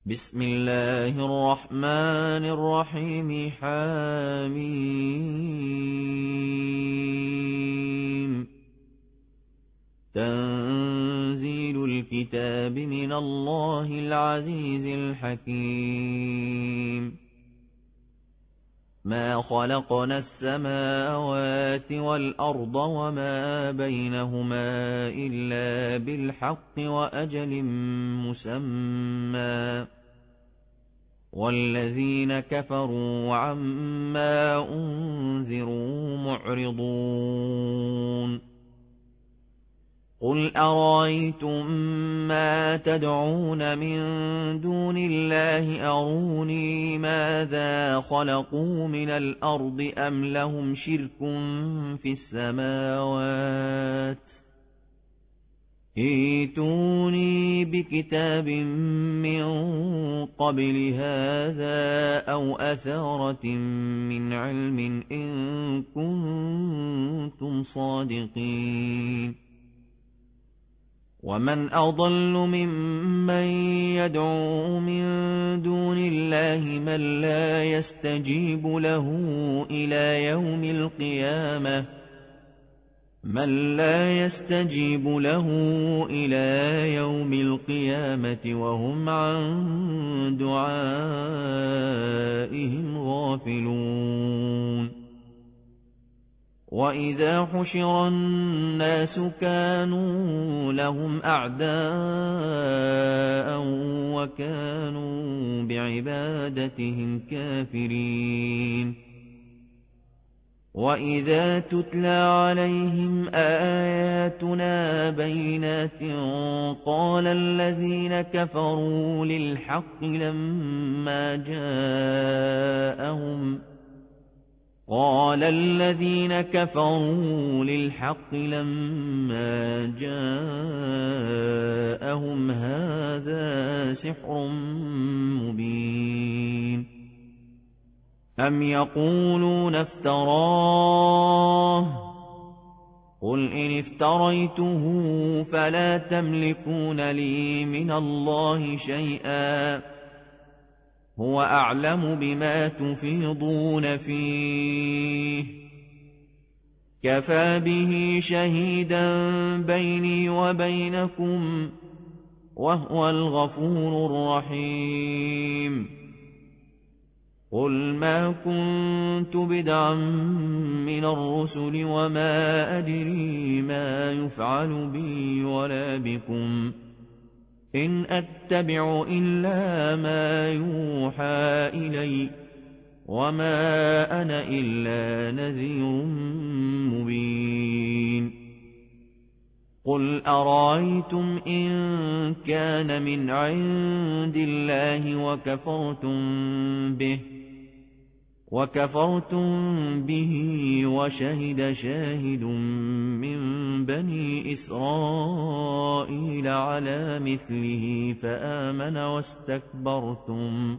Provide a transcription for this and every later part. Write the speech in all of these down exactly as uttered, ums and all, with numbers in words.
بسم الله الرحمن الرحيم حميم تنزيل الكتاب من الله العزيز الحكيم ما خلقنا السماوات والأرض وما بينهما إلا بالحق وأجل مسمى والذين كفروا عما أنذروا معرضون قل أرأيتم ما تدعون من دون الله أروني ماذا خلقوا من الأرض أم لهم شرك في السماوات ائتوني بكتاب من قبل هذا أو أثارة من علم إن كنتم صادقين ومن أضل ممن يدعو من دون الله من لا يستجيب له إلى يوم القيامة من لا يستجيب له إلى يوم القيامة وهم عن دعائهم غافلون وإذا حشر الناس كانوا لهم أعداء وكانوا بعبادتهم كافرين وإذا تتلى عليهم آياتنا بينات قال الذين كفروا للحق لما جاءهم قال الذين كفروا للحق لما جاءهم هذا سحر مبين أم يقولون افتراه قل إن افتريته فلا تملكون لي من الله شيئا هو أعلم بما تفيضون فيه كفى به شهيدا بيني وبينكم وهو الغفور الرحيم قل ما كنت بدعا من الرسل وما أدري ما يفعل بي ولا بكم إن أتبع إلا ما يوحى إلي وما أنا إلا نذير مبين قل أرأيتم إن كان من عند الله وكفرتم به وكفرتم به وشهد شاهد من بني إسرائيل على مثله فآمن واستكبرتم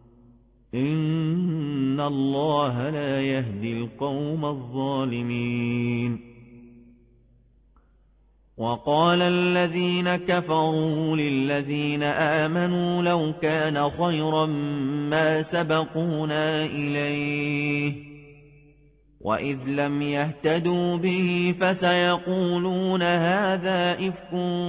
إن الله لا يهدي القوم الظالمين وقال الذين كفروا للذين آمنوا لو كان خيرا ما سبقونا إليه وإذ لم يهتدوا به فسيقولون هذا إفك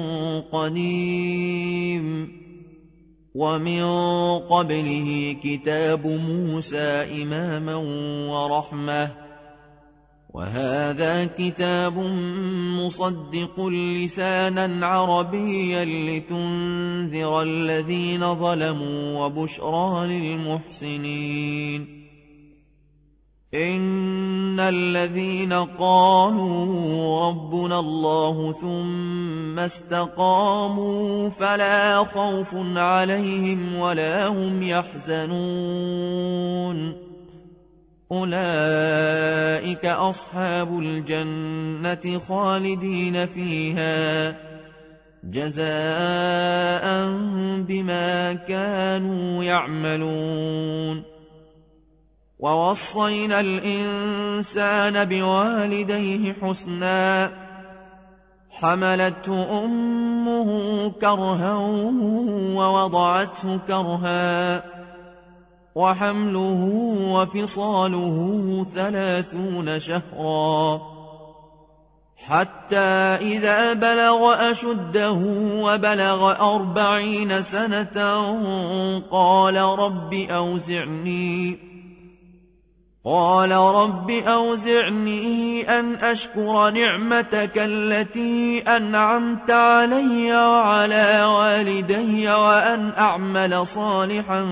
قديم ومن قبله كتاب موسى إماما ورحمة وهذا كتاب مصدق لسانا عربيا لتنذر الذين ظلموا وبشرى للمحسنين إن الذين قالوا ربنا الله ثم استقاموا فلا خوف عليهم ولا هم يحزنون أولئك أصحاب الجنة خالدين فيها جزاء بما كانوا يعملون ووصينا الإنسان بوالديه حسنا حملته أمه كرها ووضعته كرها وحمله وفصاله ثلاثون شهرا حتى إذا بلغ أشده وبلغ أربعين سنة قال رب أوزعني قال رب أوزعني أن أشكر نعمتك التي أنعمت علي وعلى والدي وأن أعمل صالحا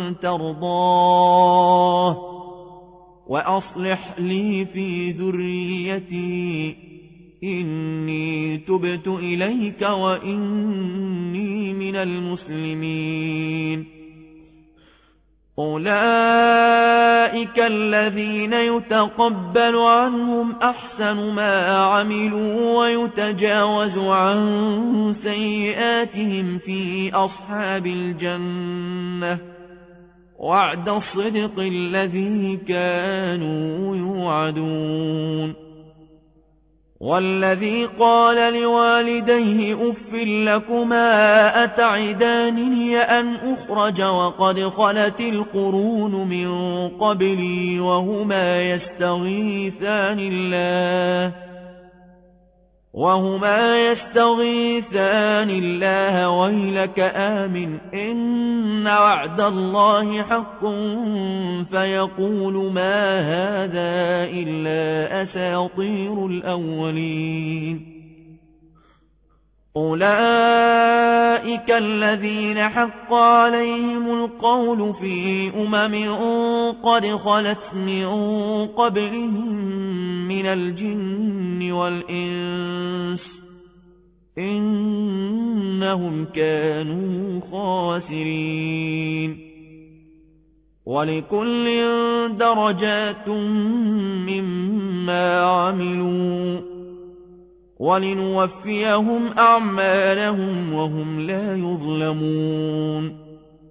ترضاه وأصلح لي في ذريتي إني تبت إليك وإني من المسلمين. أولئك الذين يتقبل عنهم أحسن ما عملوا ويتجاوز عن سيئاتهم في أصحاب الجنة وعد الصدق الذي كانوا يوعدون. والذي قال لوالديه أف لكما أتعدانني أن أخرج وقد خلت القرون من قبلي وهما يستغيثان الله وهما يستغيثان الله ويلك آمن إن وعد الله حق فيقول ما هذا إلا أساطير الأولين. أولئك الذين حق عليهم القول في أمم قد خلت من قبلهم من الجن والإنس إنهم كانوا خاسرين. ولكل درجات مما عملوا ولنوفيهم أعمالهم وهم لا يظلمون.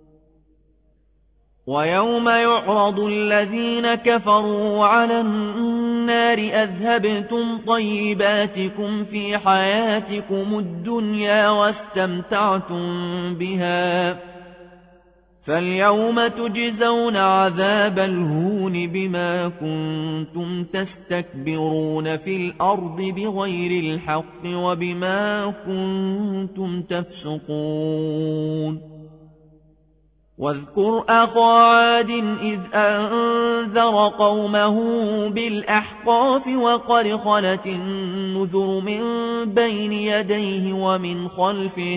ويوم يعرض الذين كفروا على النار أذهبتم طيباتكم في حياتكم الدنيا واستمتعتم بها فاليوم تجزون عذاب الهون بما كنتم تستكبرون في الأرض بغير الحق وبما كنتم تفسقون. واذكر أخا عاد إذ أنذر قومه بالأحقاف وقد خلت النذر من بين يديه ومن خلفه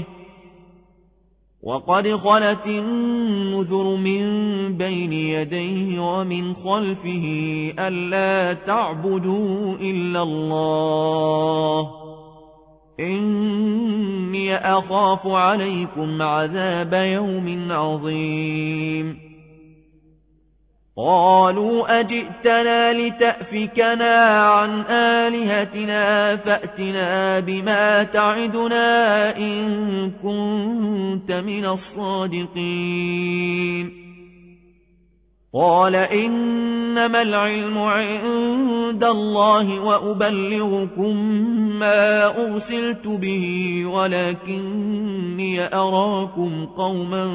وقد خلت النذر من بين يديه ومن خلفه ألا تعبدوا إلا الله إني أخاف عليكم عذاب يوم عظيم. قالوا أجئتنا لتأفكنا عن آلهتنا فأتنا بما تعدنا إن كنت من الصادقين. قال إنما العلم عند الله وأبلغكم ما أرسلت به ولكني أراكم قوما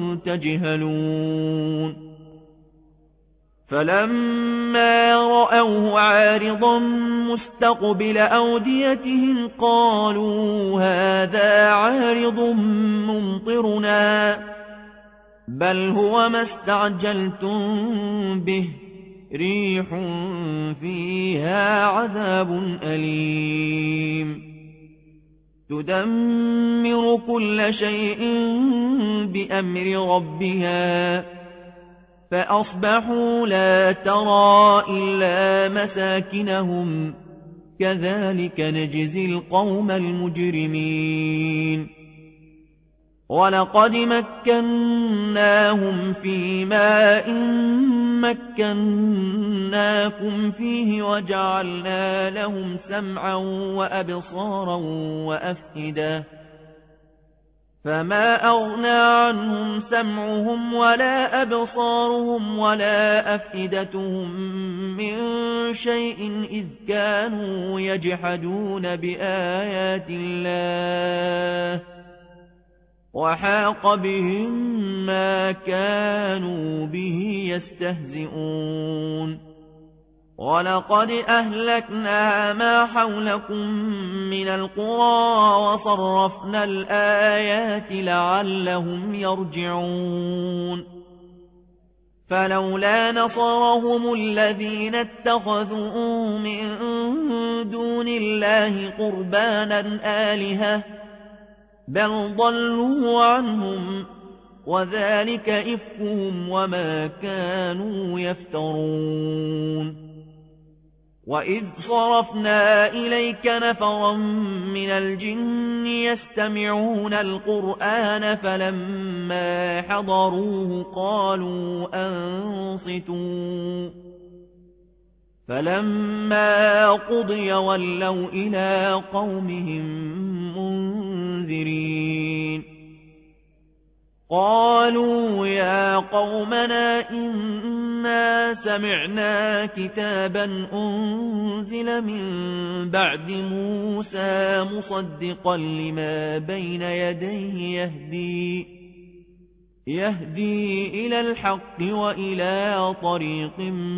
تجهلون. فلما رأوه عارضا مستقبل أوديتهم قالوا هذا عارض ممطرنا بل هو ما استعجلتم به ريح فيها عذاب أليم تدمر كل شيء بأمر ربها فأصبحوا لا ترى إلا مساكنهم كذلك نجزي القوم المجرمين. ولقد مكناهم في ماء مكناكم فيه وجعلنا لهم سمعا وأبصارا وأفئدة فما أغنى عنهم سمعهم ولا أبصارهم ولا أفئدتهم من شيء إذ كانوا يجحدون بآيات الله وحاق بهم ما كانوا به يستهزئون ولقد أهلكنا ما حولكم من القرى وصرفنا الآيات لعلهم يرجعون فلولا نصرهم الذين اتخذوا من دون الله قربانا آلهة بل ضلوا عنهم وذلك إفكهم وما كانوا يفترون وإذ صرفنا إليك نفرا من الجن يستمعون القرآن فلما حضروه قالوا أنصتوا فلما قضي ولوا إلى قومهم منذرين قالوا يا قومنا إنا سمعنا كتابا أنزل من بعد موسى مصدقا لما بين يديه يهدي يهدي إلى الحق وإلى طريق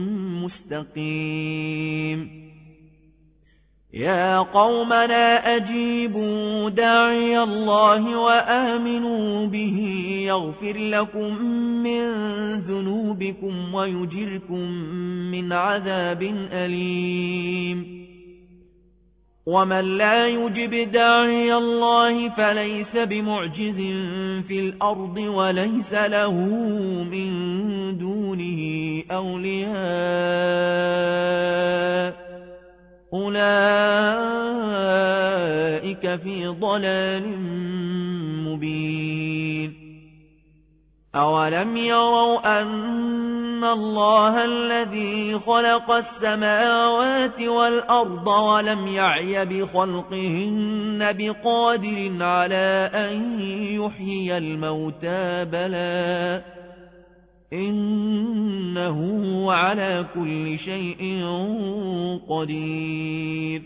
مستقيم يا قومنا أجيبوا داعي الله وآمنوا به يغفر لكم من ذنوبكم ويجركم من عذاب أليم ومن لا يجب داعي الله فليس بمعجز في الأرض وليس له من دونه أولياء أولئك في ضلال مبين أولم يروا أن الله الذي خلق السماوات والأرض ولم يعي بخلقهن بقادر على أن يحيي الموتى بلى إنه على كل شيء قدير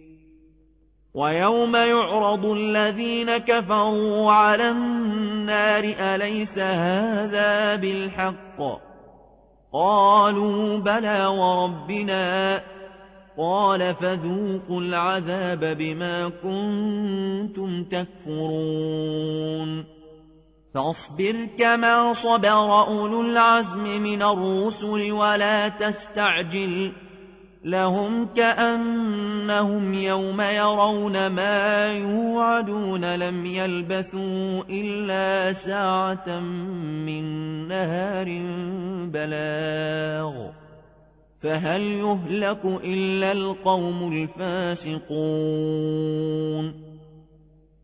ويوم يعرض الذين كفروا على النار أليس هذا بالحق قالوا بلى وربنا قال فذوقوا العذاب بما كنتم تكفرون فاصبر كما صبر أولو العزم من الرسل ولا تستعجل لهم كأنهم يوم يرون ما يوعدون لم يلبثوا إلا ساعة من نهار بلاغ فهل يهلك إلا القوم الفاسقون